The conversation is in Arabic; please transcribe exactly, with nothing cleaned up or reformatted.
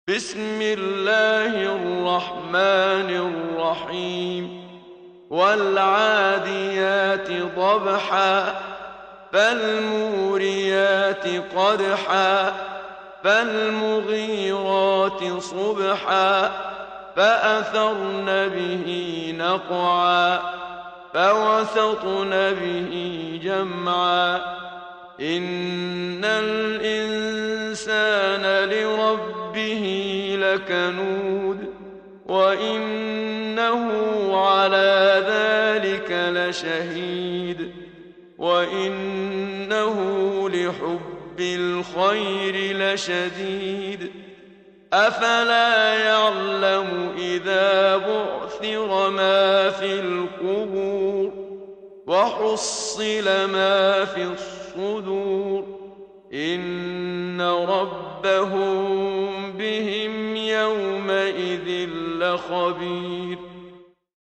بسم الله الرحمن الرحيم والعاديات ضبحا فالموريات قدحا فالمغيرات صبحا فأثرن به نقعا فوسطن به جمعا إن الإنسان لربه لكنود وإنه على ذلك لشهيد وإنه لحب الخير لشديد أفلا يعلم إذا بعثر ما في القبور وحصل ما في الصدور إن ربهم بهم يومئذ لخبير